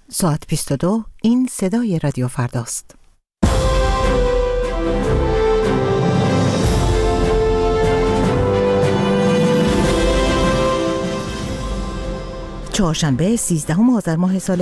ساعت 22 این صدای رادیو فرداست. چهارشنبه 13 آذر ماه سال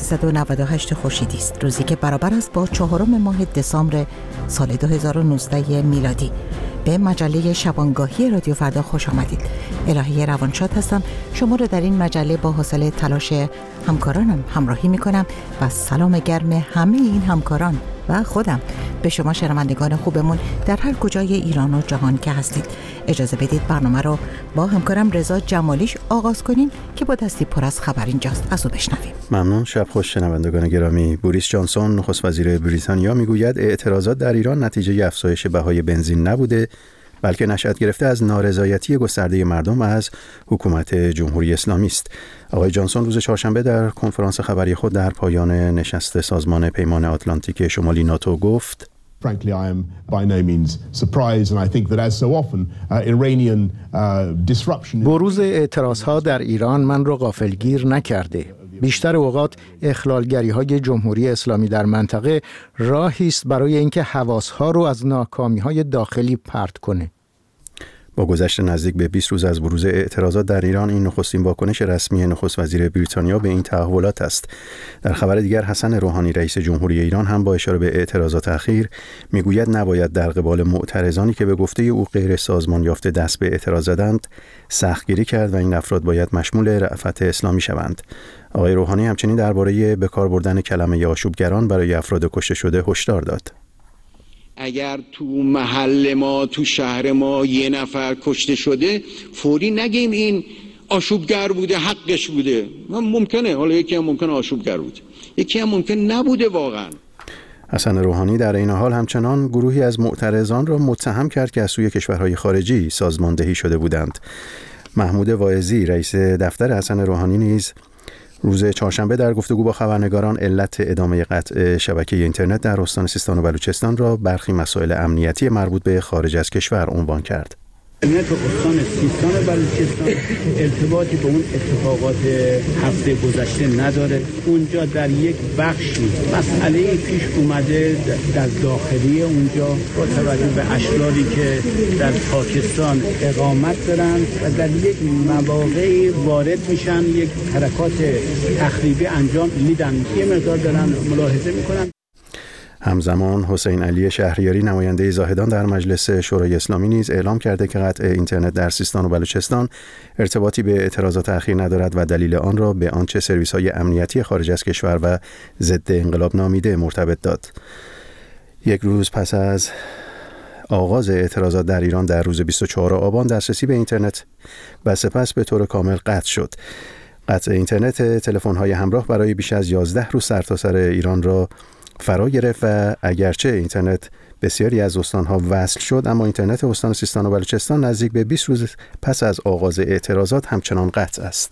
1398 خورشیدی است، روزی که برابر است با 4 ماه دسامبر سال 2019 میلادی. به مجله شبانگاهی رادیو فردا خوش آمدید. الهی روانشاد هستم. شما رو در این مجله با حوصله تلاش همکارانم همراهی میکنم و سلام گرم همه این همکاران و خودم به شما شنوندگان خوبمون در هر کجای ایران و جهان که هستید. اجازه بدید برنامه رو با همکارم رضا جمالیش آغاز کنیم که با دستی پر از خبر اینجاست. از او بشنویم. ممنون. شب خوش شنوندگان گرامی. بوریس جانسون نخست وزیر بریتانیا میگوید اعتراضات در ایران نتیجه افزایش بهای بنزین نبوده، بلکه نشأت گرفته از نارضایتی گسترده مردم از حکومت جمهوری اسلامی است. آقای جانسون روز چهارشنبه در کنفرانس خبری خود در پایان نشست سازمان پیمان آتلانتیک شمالی ناتو گفت: Frankly, I am by no means surprised, and I think that as so often Iranian disruption. بروز اعتراضها در ایران من را غافلگیر نکرده. بیشتر اوقات اخلالگری‌های جمهوری اسلامی در منطقه راهی است برای اینکه حواس‌ها رو از ناکامی‌های داخلی پرت کنه. با گذشت نزدیک به 20 روز از بروز اعتراضات در ایران، این نخستین واکنش رسمی نخست وزیر بریتانیا به این تحولات است. در خبر دیگر، حسن روحانی رئیس جمهوری ایران هم با اشاره به اعتراضات اخیر میگوید نباید در قبال معترضانی که به گفته او غیر سازمان یافته دست به اعتراض زدند سختگیری کرد و این افراد باید مشمول رأفت اسلامی شوند. آقای روحانی همچنین درباره به کار بردن کلمه آشوبگران برای افراد کشته شده هشدار داد. اگر تو محل ما، تو شهر ما یه نفر کشته شده، فوری نگیم این آشوبگر بوده، حقش بوده. ممکنه، حالا یکی هم ممکنه آشوبگر بوده، یکی هم ممکن نبوده واقعا. حسن روحانی در این حال همچنان گروهی از معترضان را متهم کرد که از سوی کشورهای خارجی سازماندهی شده بودند. محمود واعظی رئیس دفتر حسن روحانی نیز روز چهارشنبه در گفتگو با خبرنگاران علت ادامه قطع شبکه اینترنت در استان سیستان و بلوچستان را برخی مسائل امنیتی مربوط به خارج از کشور عنوان کرد. اینترنت استان سیستان و بلوچستان ارتباطی به اون اتفاقات هفته گذشته نداره. اونجا در یک بخشی مسئله پیش اومده در داخلی اونجا با توجه به اشراری که در پاکستان اقامت دارن و در یک مواقعی وارد میشن، یک حرکات تخریبی انجام میدن. یه مقدار دارن ملاحظه میکنن. همزمان حسین علی شهریاری نماینده زاهدان در مجلس شورای اسلامی نیز اعلام کرده که قطع اینترنت در سیستان و بلوچستان ارتباطی به اعتراضات اخیر ندارد و دلیل آن را به آنچه سرویس‌های امنیتی خارج از کشور و ضد انقلاب نامیده مرتبط داد. یک روز پس از آغاز اعتراضات در ایران در روز 24 آبان دسترسی به اینترنت و سپس به طور کامل قطع شد. قطع اینترنت تلفن‌های همراه برای بیش از 11 روز سرتاسر ایران را فرا گرفت و اگرچه اینترنت بسیاری از استانها وصل شد، اما اینترنت استان سیستان و بلوچستان نزدیک به 20 روز پس از آغاز اعتراضات همچنان قطع است.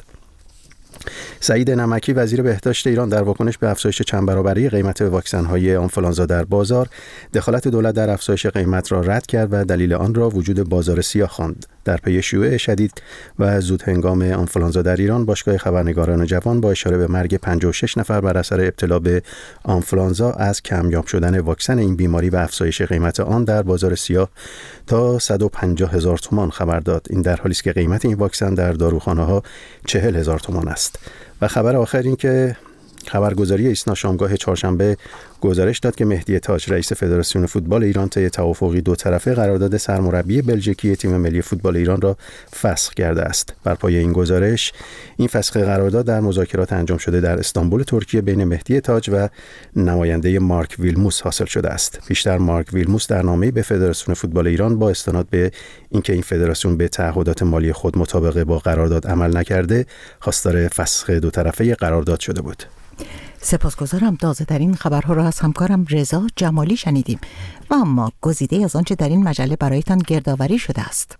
سعید نمکی وزیر بهداشت ایران در واکنش به افزایش چند برابری قیمت واکسن‌های آنفولانزا در بازار، دخالت دولت در افزایش قیمت را رد کرد و دلیل آن را وجود بازار سیاه خواند. در پی شیوع شدید و زود هنگام آنفولانزا در ایران، باشگاه خبرنگاران جوان با اشاره به مرگ 56 نفر بر اثر ابتلا به آنفولانزا از کمیاب شدن واکسن این بیماری و افزایش قیمت آن در بازار سیاه تا 150,000 تومان خبر داد. این در حالی است که قیمت این واکسن در داروخانه‌ها 40,000 تومان است. و خبر آخر این که خبرگزاری ایسنا شامگاه چهارشنبه گزارش داد که مهدی تاج رئیس فدراسیون فوتبال ایران طی توافقی دو طرفه قرارداد سرمربی بلژیکی تیم ملی فوتبال ایران را فسخ کرده است. بر پایه این گزارش، این فسخ قرارداد در مذاکرات انجام شده در استانبول ترکیه بین مهدی تاج و نماینده مارک ویلموس حاصل شده است. پیشتر مارک ویلموس در نامه‌ای به فدراسیون فوتبال ایران با استناد به اینکه این فدراسیون به تعهدات مالی خود مطابق با قرارداد عمل نکرده، خواستار فسخ دو طرفه قرارداد شده بود. سپاسگزارم. تازه در این خبرها را از همکارم رضا جمالی شنیدیم و اما گزیده از آنچه در این مجله برایتان گردآوری شده است.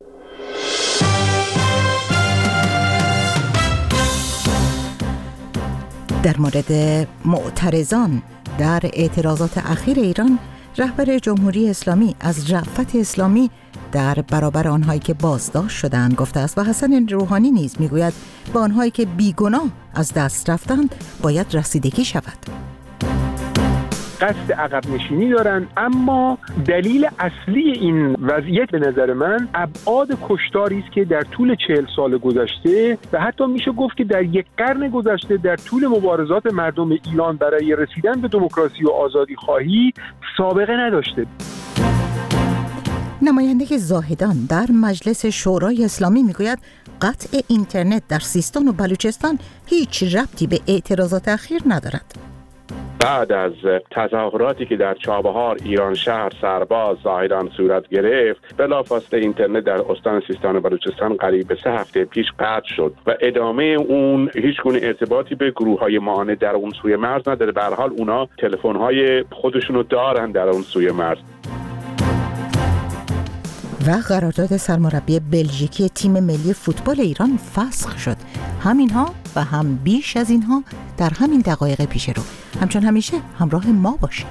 در مورد معترضان در اعتراضات اخیر ایران، رهبر جمهوری اسلامی از رأفت اسلامی در برابر آنهایی که بازداشت شدند گفته است و حسن روحانی نیز میگوید به آنهایی که بیگناه از دست رفتند باید رسیدگی شود. قصد عقب نشینی دارن، اما دلیل اصلی این وضعیت به نظر من ابعاد کشتاری است که در طول 40 سال گذشته و حتی میشه گفت که در یک قرن گذشته در طول مبارزات مردم ایران برای رسیدن به دموکراسی و آزادی خواهی سابقه نداشته. نماینده زاهدان در مجلس شورای اسلامی میگوید قطع اینترنت در سیستان و بلوچستان هیچ ربطی به اعتراضات اخیر ندارد. بعد از تظاهراتی که در چابهار، ایران شهر، سرباز، زاهدان صورت گرفت، بلافاصله اینترنت در استان سیستان و بلوچستان قریب به 3 هفته پیش قطع شد و ادامه اون هیچ گونه ارتباطی به گروه‌های معاند در اون سوی مرز نداره. به هر حال اونا تلفن‌های خودشونو دارن در اون سوی مرز. و قرارداد سرمربی بلژیکی تیم ملی فوتبال ایران فسخ شد. همینها و هم بیش از اینها در همین دقایق پیش رو. همچون همیشه همراه ما باشید.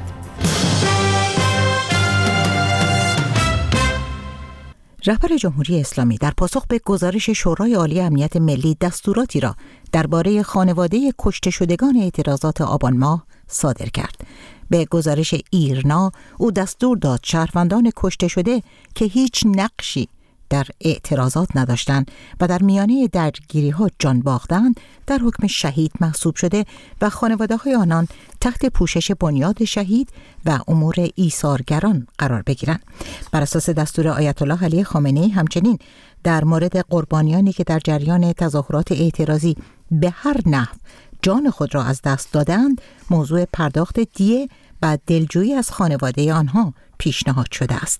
رهبر جمهوری اسلامی در پاسخ به گزارش شورای عالی امنیت ملی دستوراتی را درباره خانواده کشته شدگان اعتراضات آبان ماه صادر کرد. به گزارش ایرنا او دستور داد شهروندان کشته شده که هیچ نقشی در اعتراضات نداشتند و در میانه درگیری‌ها جان باختند در حکم شهید محسوب شده و خانواده‌های آنان تحت پوشش بنیاد شهید و امور ایثارگران قرار بگیرند. بر اساس دستور آیت الله علی خامنه‌ای همچنین در مورد قربانیانی که در جریان تظاهرات اعتراضی به هر نحو جان خود را از دست دادند موضوع پرداخت دیه و دلجویی از خانواده آنها پیشنهاد شده است.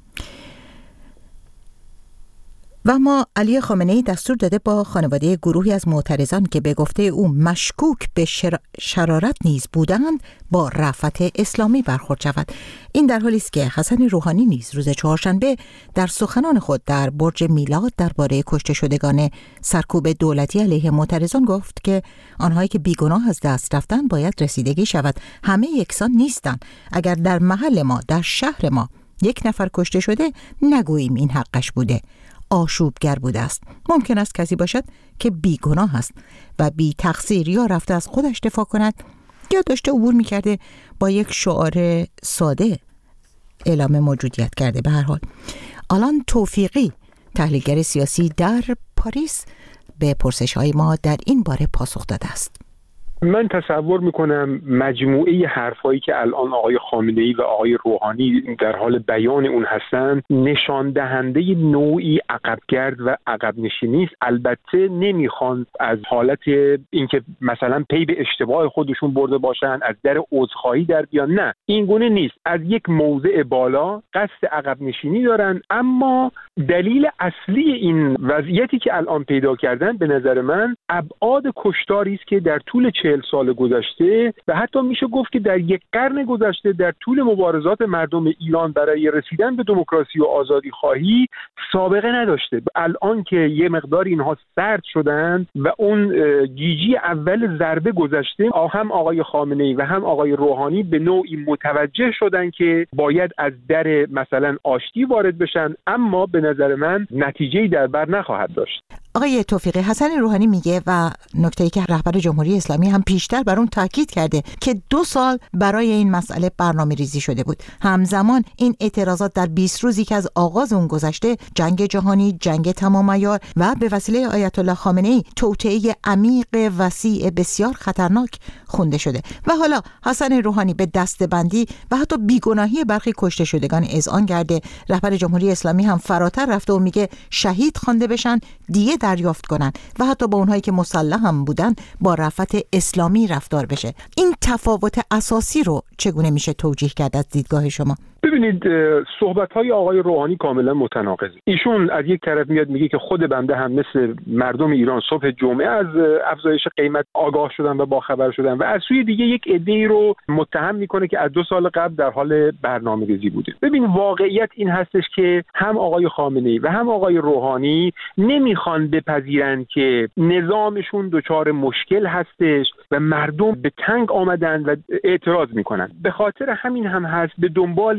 و اما علی خامنه‌ای دستور داده با خانواده گروهی از معترضان که به گفته او مشکوک به شرارت نیز بودند با رأفت اسلامی برخورد شود. این در حالی است که حسن روحانی نیز روز چهارشنبه در سخنان خود در برج میلاد درباره کشته شدگان سرکوب دولتی علیه معترضان گفت که آنهایی که بیگناه از دست رفتند باید رسیدگی شود. همه یکسان نیستند. اگر در محل ما، در شهر ما یک نفر کشته شده نگوییم این حقش بوده، آشوبگر بوده است. ممکن است کسی باشد که بیگناه است و بی تقصیر یا رفته از خودش دفاع کند یا داشته عبور میکرده با یک شعار ساده اعلام موجودیت کرده. به هر حال آلان توفیقی تحلیلگر سیاسی در پاریس به پرسش‌های ما در این باره پاسخ داده است. من تصور میکنم مجموعه حرفایی که الان آقای خامنه‌ای و آقای روحانی در حال بیان اون هستن نشان دهنده نوعی عقبگرد و عقب نشینی است. البته نمیخوان از حالت اینکه مثلا پی به اشتباه خودشون برده باشن، از در عذرخواهی در بیان. نه، این گونه نیست. از یک موضع بالا قصد عقب نشینی دارن، اما دلیل اصلی این وضعیتی که الان پیدا کردن به نظر من ابعاد کشتاری است که در طول 40 سال گذشته و حتی میشه گفت که در یک قرن گذشته در طول مبارزات مردم ایران برای رسیدن به دموکراسی و آزادی خواهی سابقه نداشته. الان که یه مقدار اینها سرد شدند و اون گیجی اول ضربه گذشته، هم آقای خامنه‌ای و هم آقای روحانی به نوعی متوجه شدن که باید از در مثلا آشتی وارد بشن، اما به نظر من نتیجه‌ای در بر نخواهد داشت. آقای توفیقی، حسن روحانی میگه و نکته‌ای که رهبر جمهوری اسلامی هم پیشتر بر اون تاکید کرده که 2 سال برای این مسئله برنامه‌ریزی شده بود. همزمان این اعتراضات در 20 روزی که از آغاز اون گذشته، جنگ جهانی، جنگ تمام عیار و به وسیله آیت الله خامنه‌ای توطئه عمیق وسیع بسیار خطرناک خونده شده و حالا حسن روحانی به دسته‌بندی و حتی بیگناهی برخی کشته شدگان اذعان کرده. رهبر جمهوری اسلامی هم فراتر رفته و میگه شهید خوانده بشن، دیگه دریافت کنن و حتی با اونهایی که مسلح هم بودن با رأفت اسلامی رفتار بشه. این تفاوت اساسی رو چگونه میشه توجیه کرد از دیدگاه شما؟ ببینید، صحبت‌های آقای روحانی کاملا متناقضه. ایشون از یک طرف میاد میگه که خود بنده هم مثل مردم ایران صبح جمعه از افزایش قیمت آگاه شدن و باخبر شدن و از سوی دیگه یک عده‌ای رو متهم میکنه که از 2 سال قبل در حال برنامه‌ریزی بوده. ببین، واقعیت این هستش که هم آقای خامنه‌ای و هم آقای روحانی نمیخوان بپذیرن که نظامشون دچار مشکل هستش و مردم به تنگ آمدن و اعتراض میکنن. به خاطر همین هم هست به دنبال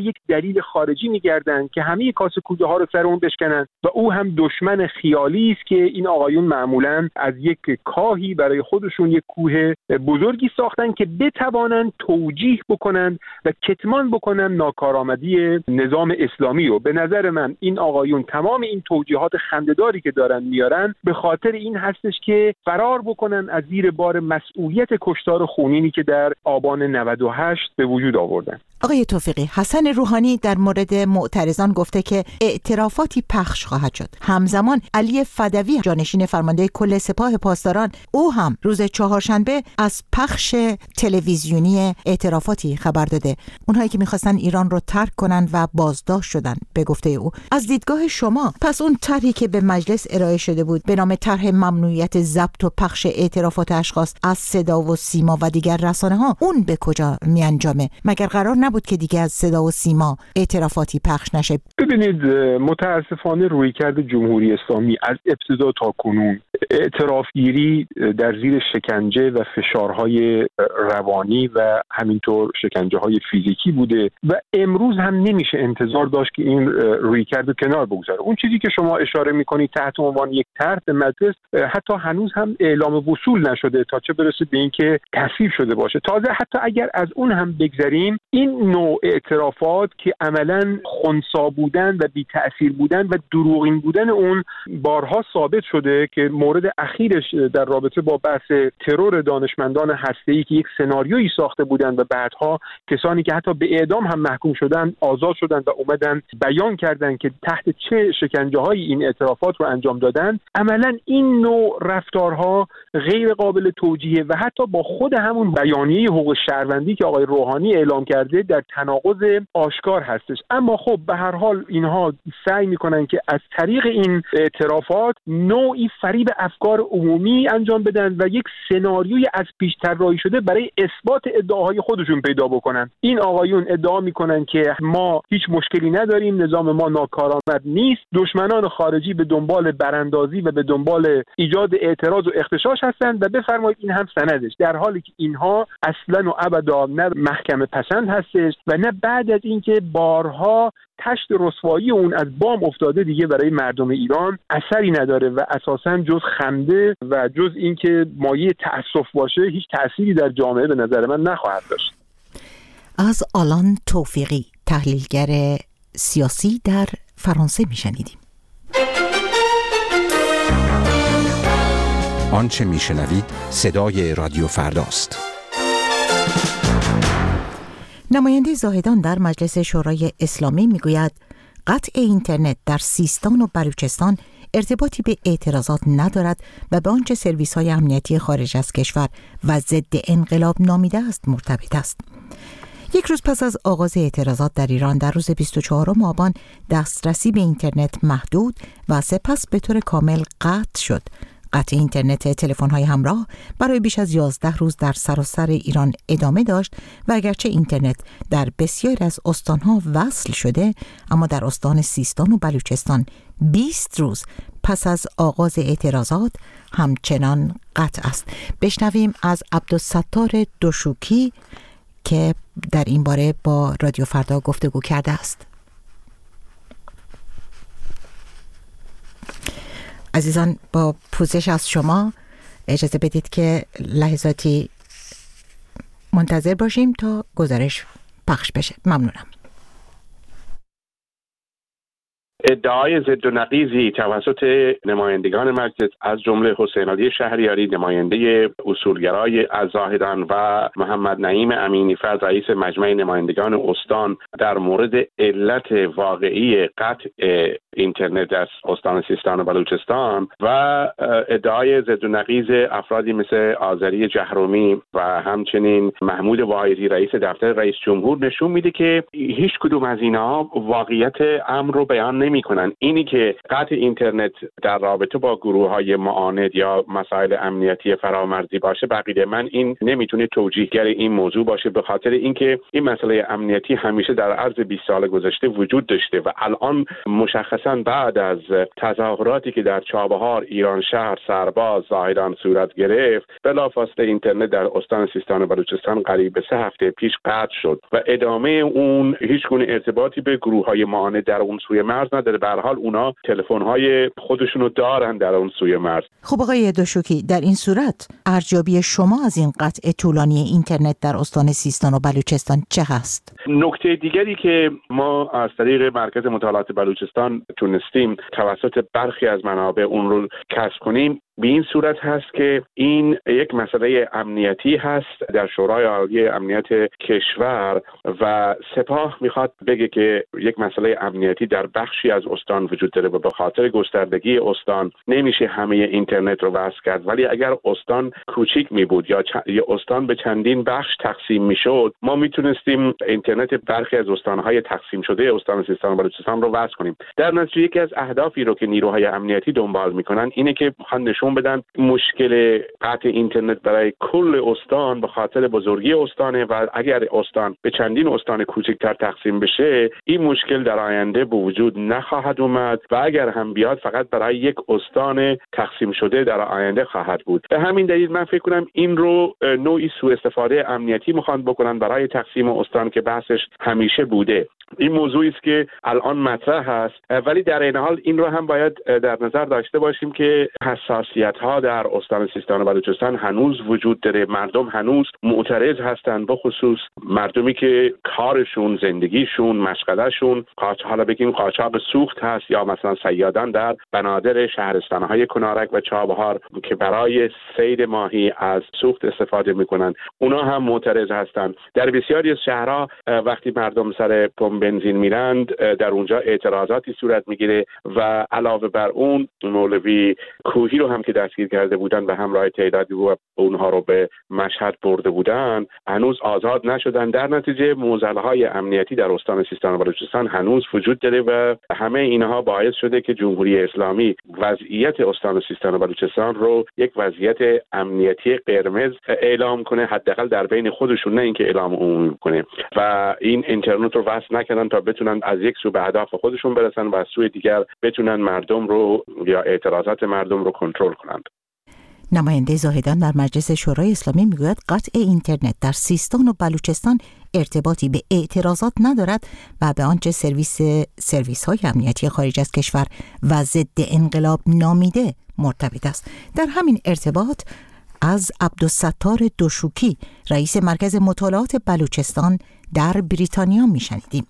یک دلیل خارجی میگردن که همه کاسه کوزه ها رو سر اون بشکنن و او هم دشمن خیالی است که این آقایون معمولاً از یک کاهی برای خودشون یک کوه بزرگی ساختن که بتوانند توجیه بکنن و کتمان بکنن ناکارآمدی نظام اسلامی رو. به نظر من این آقایون تمام این توجیهات خنده‌داری که دارن میارن به خاطر این هستش که فرار بکنن از زیر بار مسئولیت کشتار خونینی که در آبان 98 به وجود آوردن. آقای توفیقی، حسن روحانی در مورد معترضان گفته که اعترافاتی پخش خواهد شد. همزمان علی فدوی جانشین فرمانده کل سپاه پاسداران، او هم روز چهارشنبه از پخش تلویزیونی اعترافاتی خبر داده. اونهایی که میخواستن ایران رو ترک کنن و بازداشت شدن به گفته او. از دیدگاه شما پس اون طرحی که به مجلس ارائه شده بود به نام طرح ممنوعیت ضبط و پخش اعترافات اشخاص از صدا و سیما و دیگر رسانه‌ها، اون به کجا میانجامه؟ مگر قرار نبود که دیگه از صدا و سیما اعترافاتی پخش نشه؟ ببینید، متاسفانه رویکرد جمهوری اسلامی از ابتدا تا کنون اعترافگیری در زیر شکنجه و فشارهای روانی و همینطور شکنجه‌های فیزیکی بوده و امروز هم نمیشه انتظار داشت که این رویکرد رو کنار بگذاره. اون چیزی که شما اشاره میکنید تحت عنوان یک طرح مجلس حتی هنوز هم اعلام وصول نشده تا چه برسه به اینکه تصویب شده باشه. تازه حتی اگر از اون هم بگذریم، این نوع اعترافات که عملاً خنثی بودن و بی تأثیر بودن و دروغین بودن اون بارها ثابت شده که مورد اخیرش در رابطه با بحث ترور دانشمندان هسته‌ای که یک سناریویی ساخته بودند و بعدها کسانی که حتی به اعدام هم محکوم شدن آزاد شدن و اومدن بیان کردن که تحت چه شکنجه‌هایی این اعترافات رو انجام دادن. عملاً این نوع رفتارها غیر قابل توجیه و حتی با خود همون بیانیه حقوق شهروندی که آقای روحانی اعلام کرده در تناقض آشکار هستش. اما خب به هر حال اینها سعی میکنن که از طریق این اعترافات نوعی فریب افکار عمومی انجام بدن و یک سناریوی از پیش طراحی شده برای اثبات ادعاهای خودشون پیدا بکنن. این آقایون ادعا میکنن که ما هیچ مشکلی نداریم، نظام ما ناکارآمد نیست، دشمنان خارجی به دنبال براندازی و به دنبال ایجاد اعتراض و اغتشاش هستند و بفرمایید این هم سندش، در حالی که اینها اصلا و ابدا نه محکمه پسند هستش و نه بعد از اینکه بارها تشت رسوایی اون از بام افتاده دیگه برای مردم ایران اثری نداره و اساساً جز خنده و جز اینکه مایه تأسف باشه هیچ تأثیری در جامعه به نظر من نخواهد داشت. از آلان توفیقی، تحلیلگر سیاسی در فرانسه میشنیدیم. آنچه میشنوید صدای رادیو فرداست. نماینده زاهدان در مجلس شورای اسلامی میگوید قطع اینترنت در سیستان و بلوچستان ارتباطی به اعتراضات ندارد و به آنچه سرویس‌های امنیتی خارج از کشور و ضد انقلاب نامیده است مرتبط است. یک روز پس از آغاز اعتراضات در ایران در روز 24 آبان دسترسی به اینترنت محدود و سپس به طور کامل قطع شد. قطع اینترنت تلفن‌های همراه برای بیش از 11 روز در سراسر ایران ادامه داشت و اگرچه اینترنت در بسیاری از استان‌ها وصل شده، اما در استان سیستان و بلوچستان 20 روز پس از آغاز اعتراضات همچنان قطع است. بشنویم از عبدالستار دوشوکی که در این باره با رادیو فردا گفتگو کرده است. عزیزان، با پوزش از شما اجازه بدید که لحظاتی منتظر باشیم تا گزارش پخش بشه. ممنونم. ادعای ضد و نقیضی توسط نمایندگان مجلس از جمله حسین علی شهریاری نماینده اصولگرای از زاهدان و محمد نعیم امینی فرد رئیس مجمع نمایندگان استان در مورد علت واقعی قطع اینترنت در استان سیستان و بلوچستان و ادعای ضد و نقیض افرادی مثل آذری جهرومی و همچنین محمود واعظی رئیس دفتر رئیس جمهور نشون میده که هیچ کدوم از اینها واقعیت امر رو بیان نمی‌کنن. اینی که قطع اینترنت در رابطه با گروه‌های معاند یا مسائل امنیتی فرامرزی باشه، بقیه من این نمیتونه توجیهگر این موضوع باشه، به خاطر اینکه این مسئله امنیتی همیشه در عرض 20 سال گذشته وجود داشته و الان مشخصاً بعد از تظاهراتی که در چابهار، ایران شهر، سرباز، زاهدان صورت گرفت، بلافاصله اینترنت در استان سیستان و بلوچستان قریب به 3 هفته پیش قطع شد و ادامه اون هیچ گونه ارتباطی به گروه‌های معاند در اون سوی مرز نداره. به هر حال اونا تلفن‌های خودشونو دارن در اون سوی مرز. خب آقای دوشوکی، در این صورت ارزیابی شما از این قطع طولانی اینترنت در استان سیستان و بلوچستان چه هست؟ نکته دیگری که ما از طریق مرکز مطالعات بلوچستان تونستیم توسط برخی از منابع اون رو کسب کنیم به این صورت هست که این یک مسئله امنیتی هست در شورای عالی امنیت کشور و سپاه میخواد بگه که یک مسئله امنیتی در بخشی از استان وجود داره و به خاطر گستردگی استان نمیشه همه اینترنت رو وصل کرد، ولی اگر استان کوچیک می بود یا استان به چندین بخش تقسیم میشد، ما میتونستیم اینترنت برخی از استانهای تقسیم شده استان سیستان و بلوچستان رو وصل کنیم. در نتیجه یکی از اهدافی رو که نیروهای امنیتی دنبال میکنن اینه که نشون بدن مشکل قطع اینترنت برای کل استان به خاطر بزرگی استانه و اگر استان به چندین استان کوچکتر تقسیم بشه این مشکل در آینده به وجود نخواهد اومد و اگر هم بیاد فقط برای یک استان تقسیم شده در آینده خواهد بود. به همین دلیل من فکر کنم این رو نوعی سوء استفاده امنیتی میخوان بکنن برای تقسیم استان که بحثش همیشه بوده. این موضوعی است که الان مطرح هست، ولی در این حال این رو هم باید در نظر داشته باشیم که حساسیت‌ها در استان سیستان و بلوچستان هنوز وجود داره. مردم هنوز معترض هستند، به خصوص مردمی که کارشون، زندگیشون، مشغلهشون حالا بگیم قاچاق سوخت هست یا مثلا صیادان در بنادر شهرستان‌های کنارک و چابهار که برای صید ماهی از سوخت استفاده می‌کنند، اونا هم معترض هستند. در بسیاری از شهرها وقتی مردم سر پمپ بنزین میرند در اونجا اعتراضاتی صورت میگیره و علاوه بر اون مولوی کوهی رو هم که دستگیر کرده بودن و همراه تعدادی و اونها رو به مشهد برده بودن هنوز آزاد نشدن. در نتیجه معضل‌های امنیتی در استان سیستان و بلوچستان هنوز وجود داره و همه اینها باعث شده که جمهوری اسلامی وضعیت استان سیستان و بلوچستان رو یک وضعیت امنیتی قرمز اعلام کنه، حداقل در بین خودشون، نه اینکه اعلام عمومی کنه و این اینترنت رو وصل نکردن تا بتونن از یک سو به اهداف خودشون برسن و از سوی دیگر بتونن مردم رو یا اعتراضات مردم رو کنترل کنند. نماینده زاهدان در مجلس شورای اسلامی میگوید قطع اینترنت در سیستان و بلوچستان ارتباطی به اعتراضات ندارد و به آنچه سرویس های امنیتی خارج از کشور و ضد انقلاب نامیده مرتبط است. در همین ارتباط از عبدالستار دوشوکی، رئیس مرکز مطالعات بلوچستان در بریتانیا میشنیدیم.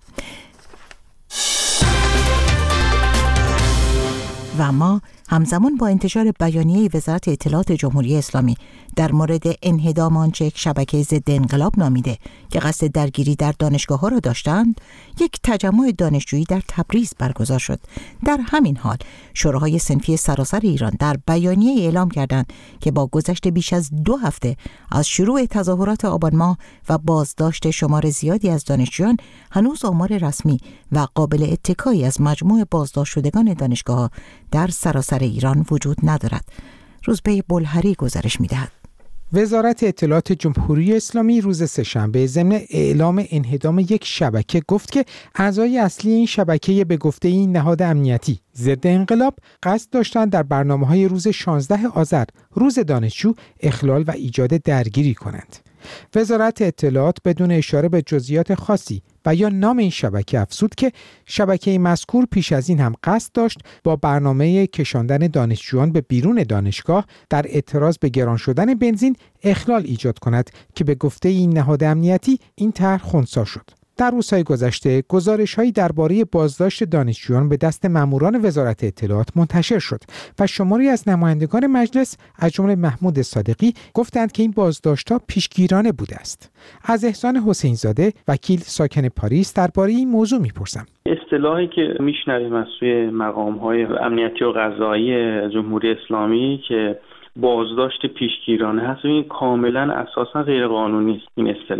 و ما همزمان با انتشار بیانیه وزارت اطلاعات جمهوری اسلامی در مورد انهدام آنچه یک شبکه ضد انقلاب نامیده که قصد درگیری در دانشگاه‌ها را داشتند، یک تجمع دانشجویی در تبریز برگزار شد. در همین حال شوراهای صنفی سراسر ایران در بیانیه اعلام کردند که با گذشت بیش از 2 هفته از شروع تظاهرات آبان ماه و بازداشت شمار زیادی از دانشجویان، هنوز آمار رسمی و قابل اتکایی از مجموع بازداشت شدگان دانشگاه‌ها در سراسر ایران وجود ندارد. روزبه بلهری گزارش می‌دهد. وزارت اطلاعات جمهوری اسلامی روز سه‌شنبه ضمن اعلام انهدام یک شبکه گفت که اعضای اصلی این شبکه به گفته این نهاد امنیتی ضد انقلاب قصد داشتند در برنامه‌های روز 16 آذر، روز دانشجو، اخلال و ایجاد درگیری کنند. وزارت اطلاعات بدون اشاره به جزئیات خاصی و یا نام این شبکه افزود که شبکه مذکور پیش از این هم قصد داشت با برنامه کشاندن دانشجویان به بیرون دانشگاه در اعتراض به گران شدن بنزین اخلال ایجاد کند که به گفته این نهاد امنیتی این طرح خنثی شد. در روزهای گذشته گزارش‌هایی درباره بازداشت دانشجویان به دست ماموران وزارت اطلاعات منتشر شد و شماری از نمایندگان مجلس از جمله محمود صادقی گفتند که این بازداشت‌ها پیشگیرانه بوده است. از احسان حسین زاده، وکیل ساکن پاریس، درباره این موضوع می‌پرسم. اصطلاحی که میشنویم از سوی مقام‌های امنیتی و قضایی جمهوری اسلامی که بازداشت پیشگیرانه هست، این کاملا اساسا غیر قانونی است. این اصطلاح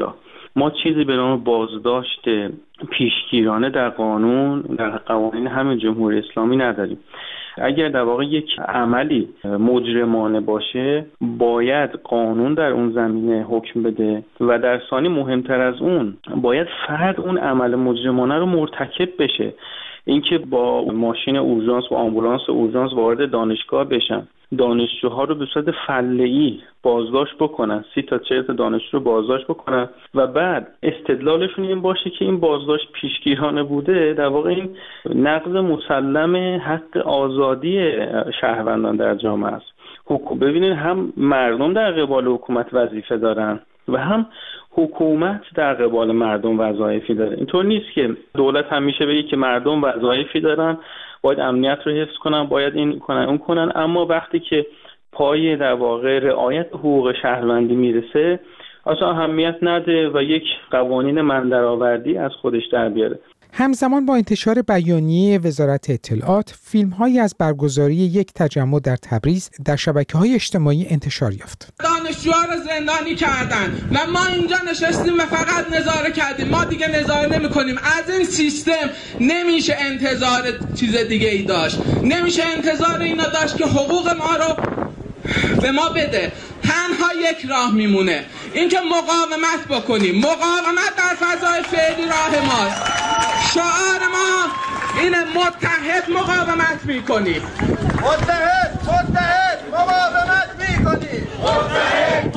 ما چیزی به نام بازداشت پیشگیرانه در قوانین همین جمهوری اسلامی نداریم. اگر در واقع یک عملی مجرمانه باشه باید قانون در اون زمینه حکم بده و در ثانی مهمتر از اون باید فرد اون عمل مجرمانه رو مرتکب بشه. اینکه با ماشین اورژانس و آمبولانس اورژانس وارد دانشگاه بشن، دانشجوها رو به صورت فله‌ای بازداشت بکنن، 30 تا 40 تا دانشجو رو بازداشت بکنن و بعد استدلالشون این باشه که این بازداشت پیشگیرانه بوده، در واقع این نقض مسلم حق آزادی شهروندان در جامعه است. ببینید هم مردم در قبال حکومت وظیفه دارن و هم حکومت در قبال مردم وظایفی داره. اینطور نیست که دولت همیشه بگه که مردم وظایفی دارن، باید امنیت رو حفظ کنن، باید این کنن اون کنن، اما وقتی که پای در واقع رعایت حقوق شهروندی میرسه اصلا اهمیت نده و یک قوانین مندرآوردی از خودش در بیاره. همزمان با انتشار بیانیه وزارت اطلاعات، فیلم‌هایی از برگزاری یک تجمع در تبریز در شبکه‌های اجتماعی انتشار یافت. دانشجوها رو زندانی کردن و ما اینجا نشستیم و فقط نظاره کردیم. ما دیگه نظاره نمی‌کنیم. از این سیستم نمیشه انتظار چیز دیگه ای داشت. نمیشه انتظار اینا داشت که حقوق ما رو به ما بده. تنها یک راه میمونه، اینکه مقاومت بکنیم. مقاومت در فضای فعلی راه ماست. شعار ما اینه: متحد مقاومت میکنیم. متحد مقاومت میکنیم. متحد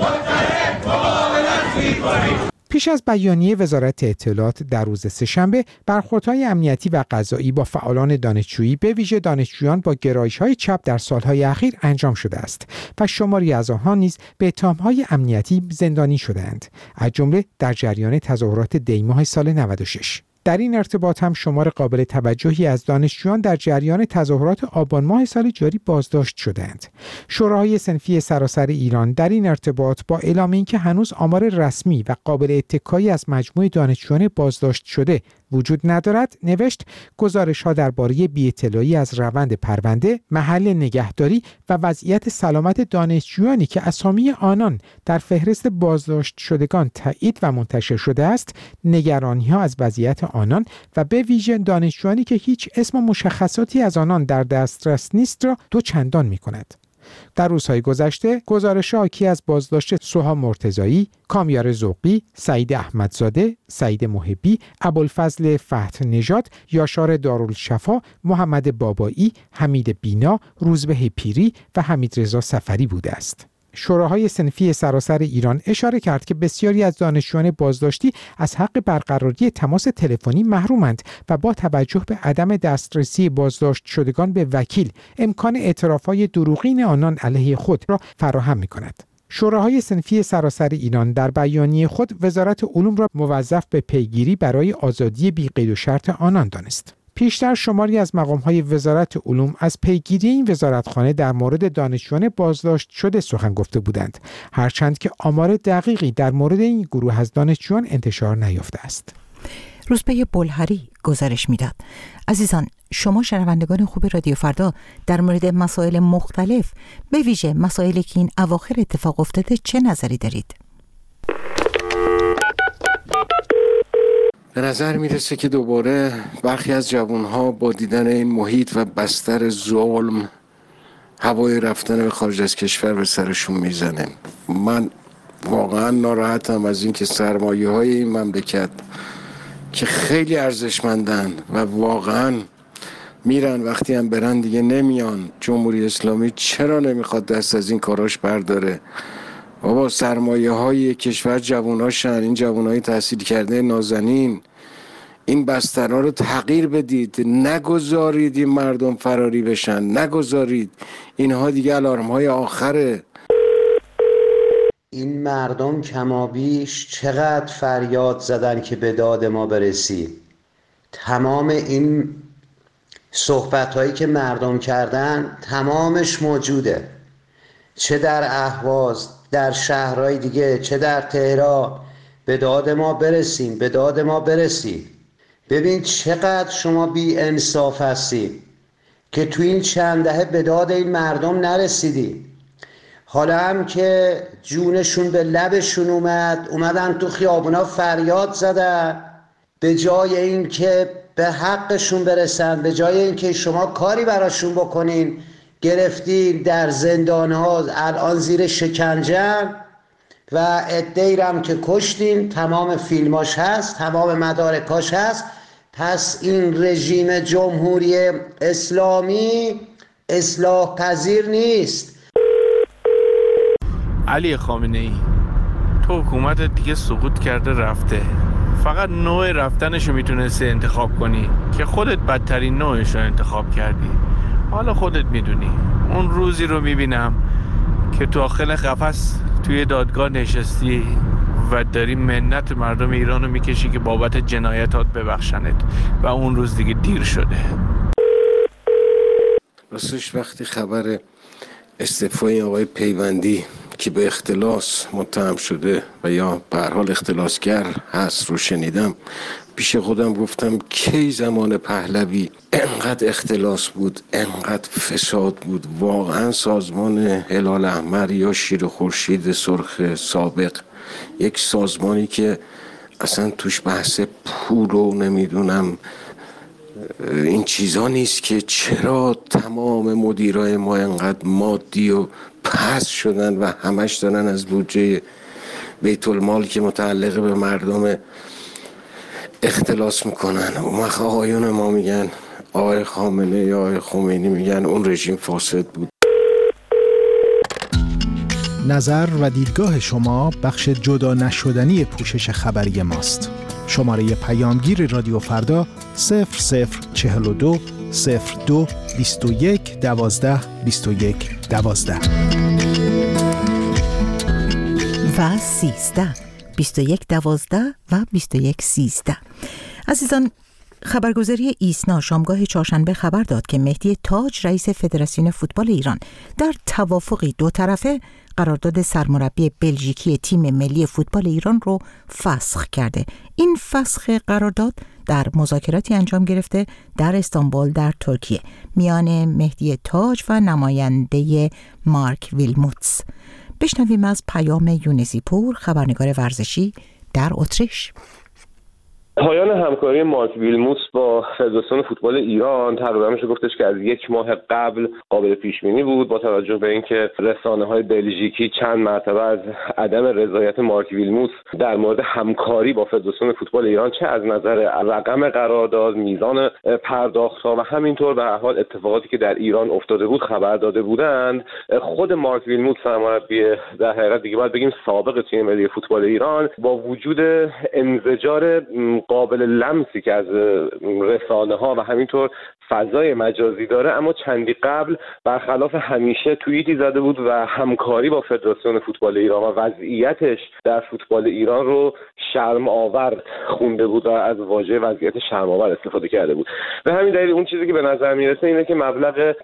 مقاومت میکنیم. پیش از بیانیه وزارت اطلاعات در روز سه‌شنبه، برخوردهای امنیتی و قضایی با فعالان دانشجویی به ویژه دانشجویان با گرایش‌های چپ در سالهای اخیر انجام شده است و شماری از آنها نیز به اتهام‌های امنیتی زندانی شده‌اند، از جمله در جریان تظاهرات دی‌ماه سال 96. در این ارتباط هم شمار قابل توجهی از دانشجویان در جریان تظاهرات آبان ماه سال جاری بازداشت شدند. شوراهای صنفی سراسر ایران در این ارتباط با اعلام اینکه هنوز آمار رسمی و قابل اتکایی از مجموع دانشجویان بازداشت شده وجود ندارد، نوشت گزارش‌ها درباره بی‌اطلاعی از روند پرونده، محل نگهداری و وضعیت سلامت دانشجویانی که اسامی آنان در فهرست بازداشت شدگان تایید و منتشر شده است، نگرانی‌ها از وضعیت آنان و به ویژه دانشجویانی که هیچ اسم و مشخصاتی از آنان در دسترس نیست را دوچندان می‌کند. در روزهای گذشته گزارش حاکی از بازداشت سوها مرتضایی، کامیار ذوقی، سعید احمدزاده، سعید محبی، ابوالفضل فتح نژاد، یاشار دارالشفا، محمد بابایی، حمید بینا، روزبه پیری و حمیدرضا سفری بوده است. شوراهای صنفی سراسر ایران اشاره کرد که بسیاری از دانشجویان بازداشتی از حق برقراری تماس تلفنی محرومند و با توجه به عدم دسترسی بازداشت شدگان به وکیل، امکان اعتراف‌های دروغین آنان علیه خود را فراهم می‌کند. شوراهای صنفی سراسر ایران در بیانیه خود وزارت علوم را موظف به پیگیری برای آزادی بی قید و شرط آنان دانست. پیشتر شماری از مقام‌های وزارت علوم از پیگیری این وزارتخانه در مورد دانشجویان بازداشت شده سخن گفته بودند، هرچند که آمار دقیقی در مورد این گروه از دانشجویان انتشار نیافته است. روزبه بلهری گزارش میداد. عزیزان، شما شنوندگان خوب رادیو فردا در مورد مسائل مختلف، به ویژه مسائلی که این اواخر اتفاق افتاده، چه نظری دارید؟ به نظر میرسه که دوباره برخی از جوانها با دیدن این محیط و بستر ظلم هوای رفتن به خارج از کشور به سرشون میزنه. من واقعا ناراحتم از اینکه سرمایه‌های این مملکت که خیلی ارزشمندن و واقعا میرن، وقتی هم برن دیگه نمیان. جمهوری اسلامی چرا نمیخواد دست از این کاراش برداره؟ بابا سرمایه‌های کشور جواناشن، این جوانای تحصیل کرده نازنین. این بسترها رو تغییر بدید، نگذارید این مردم فراری بشن، نگذارید. اینها دیگه آلارم‌های آخره. این مردم کمابیش چقدر فریاد زدن که به داد ما برسی. تمام این صحبت‌هایی که مردم کردن تمامش موجوده، چه در اهواز، در شهرهای دیگه، چه در تهران. به داد ما برسیم، به داد ما برسیم. ببین چقدر شما بی انصاف هستی که تو این چند دهه به داد این مردم نرسیدی. حالا هم که جونشون به لبشون اومدن تو خیابونا فریاد زدن، به جای این که به حقشون برسن، به جای این که شما کاری براشون بکنین، گرفتین در زندان‌ها، الان زیر شکنجه‌ن و عده‌ای هم که کشتین. تمام فیلماش هست، تمام مدارکاش هست. پس این رژیم جمهوری اسلامی اصلاح پذیر نیست. علی خامنه‌ای، تو حکومتت دیگه سقوط کرده رفته، فقط نوع رفتنشو میتونستی انتخاب کنی که خودت بدترین نوعشو انتخاب کردی. حالا خودت میدونی. اون روزی رو میبینم که تو داخل قفس توی دادگاه نشستی و داری منت مردم ایرانو میکشی که بابت جنایتات ببخشنت و اون روز دیگه دیر شده. راستش وقتی خبر استعفای آقای پیوندی که به اختلاس متهم شده و یا به هر حال اختلاسگر هست رو شنیدم، پیش خودم گفتم کی زمان پهلوی انقدر اختلاس بود، انقدر فساد بود. واقعا سازمان هلال احمر یا شیر خورشید سرخ سابق، یک سازمانی که اصلا توش بحث پول و نمیدونم این چیزا نیست که چرا تمام مدیرای ما انقدر مادی و پس شدن و همش دارن از بودجه بیت المال که متعلق به مردم اختلاس میکنن. اون وقت آقایون ما میگن، آقای خامنه یا آقای خمینی میگن اون رژیم فاسد بود. نظر و دیدگاه شما بخش جدا نشدنی پوشش خبری ماست. شماره پیامگیر رادیو فردا 0042 02 21 12 21 12 و 13 21 12 و 21 13. عزیزان، خبرگزاری ایسنا شامگاه چهارشنبه خبر داد که مهدی تاج رئیس فدراسیون فوتبال ایران در توافقی دو طرفه قرارداد سرمربی بلژیکی تیم ملی فوتبال ایران رو فسخ کرده. این فسخ قرارداد در مذاکراتی انجام گرفته در استانبول در ترکیه میان مهدی تاج و نماینده مارک ویلموتس. بشنویم از پیام یونسی پور، خبرنگار ورزشی در اتریش. پایان همکاری مارک ویلموتس با فدراسیون فوتبال ایران تقریبا میشه گفتش که از یک ماه قبل قابل پیش بینی بود، با توجه به اینکه رسانه‌های بلژیکی چند مرتبه از عدم رضایت مارک ویلموتس در مورد همکاری با فدراسیون فوتبال ایران چه از نظر رقم قرارداد، میزان پرداخت‌ها و همینطور به هر حال اتفاقاتی که در ایران افتاده بود خبر داده بودند، خود مارک ویلموتس سرمربی در حقیقت دیگه باید بگیم سابق تیم ملی فوتبال ایران با وجود انزجار قابل لمسی که از رسانه‌ها و همینطور فضای مجازی داره، اما چندی قبل برخلاف همیشه توییتی زده بود و همکاری با فدراسیون فوتبال ایران و وضعیتش در فوتبال ایران رو شرم آور خونده بود و از واژه وضعیت شرم آور استفاده کرده بود. به همین دلیل اون چیزی که به نظر میرسه اینه که مبلغ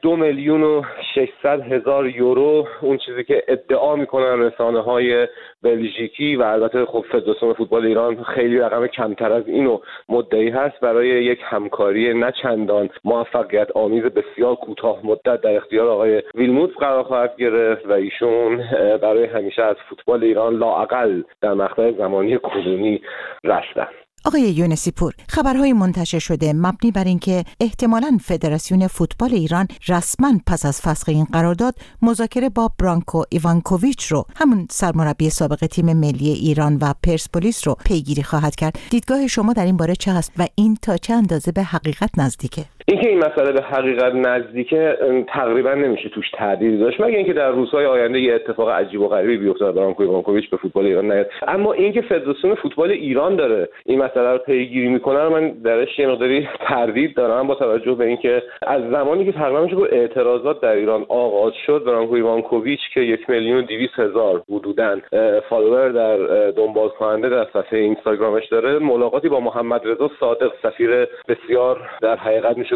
2,600,000 یورو، اون چیزی که ادعا میکنن رسانه‌های بلژیکی و البته خب فدراسیون فوتبال ایران خیلی رقم کمتر از اینو مدعی هست، برای یک همکاری نه چندان موفقیت آمیز بسیار کوتاه مدت در اختیار آقای ویلموتس قرار خواهد گرفت و ایشون برای همیشه از فوتبال ایران لااقل در مقطع زمانی کنونی رفتن. آقای یونسی پور، خبرهای منتشر شده مبنی بر اینکه احتمالاً فدراسیون فوتبال ایران رسما پس از فسخ این قرارداد مذاکره با برانکو ایوانکوویچ رو، همون سرمربی سابق تیم ملی ایران و پرسپولیس رو پیگیری خواهد کرد. دیدگاه شما در این باره چه هست و این تا چه اندازه به حقیقت نزدیکه؟ اینکه این مسئله به حقیقت نزدیکه تقریبا نمیشه توش تردید داشت، مگر اینکه در روزهای آینده یه اتفاق عجیب و غریبی بیفته برانکو ایوانکوویچ به فوتبال ایران نیاد. اما اینکه فدراسیون فوتبال ایران داره این مسئله رو پیگیری میکنه من درش یه مقداری تردید دارم، با توجه به اینکه از زمانی که تقریبا میشه گفت اعتراضات در ایران آغاز شد، برانکو ایوانکوویچ که 1,200,000 حدوداً فالوور در دنبال کننده در صفحه اینستاگرامش داره، ملاقاتی با محمد رضا صادق، سفیر بسیار در حقیقت میشه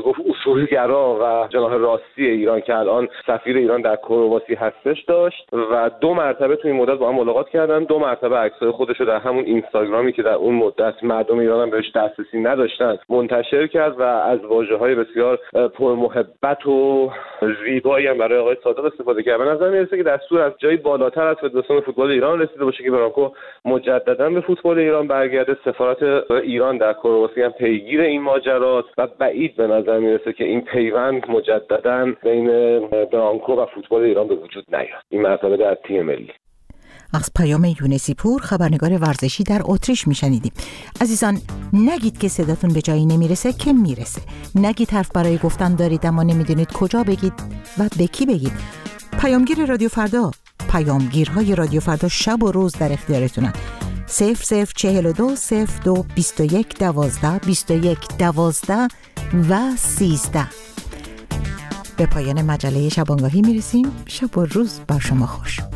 گفت اصولگرا و جناح راستی ایران که الان سفیر ایران در کرواسی هستش داشت و 2 مرتبه تو این مدت با هم ملاقات کردن. 2 مرتبه عکسای خودش رو در همون اینستاگرامی که در اون مدت مردم ایران هم بهش دسترسی نداشتن منتشر کرد و از واژه‌های بسیار پرمحبت و زیبایی هم برای آقای صادق استفاده کرد. به نظر میاد که دستور از جایی بالاتر از فدراسیون فوتبال ایران رسیده باشه که برانکو مجددا به فوتبال ایران برگرده. سفارت ایران در کرواسی هم پیگیر این ماجراست و بعید به نظر میرسه که این پیوند مجددا بین برانکو و فوتبال ایران به وجود نیاد، این مرتبه در تیم ملی. از پیام یونسی پور، خبرنگار ورزشی در اتریش میشنیدیم. عزیزان، نگید که صداتون به جایی نمیرسه که میرسه. نگید حرف برای گفتن دارید اما نمیدونید کجا بگید و به کی بگید. پیامگیر رادیو فردا، پیامگیرهای رادیو فردا شب و روز در اختیارتونن. 0042 02 21 12 21 12 و 13. به پایان مجله شبانگاهی میرسیم. شب و روز بر شما خوش.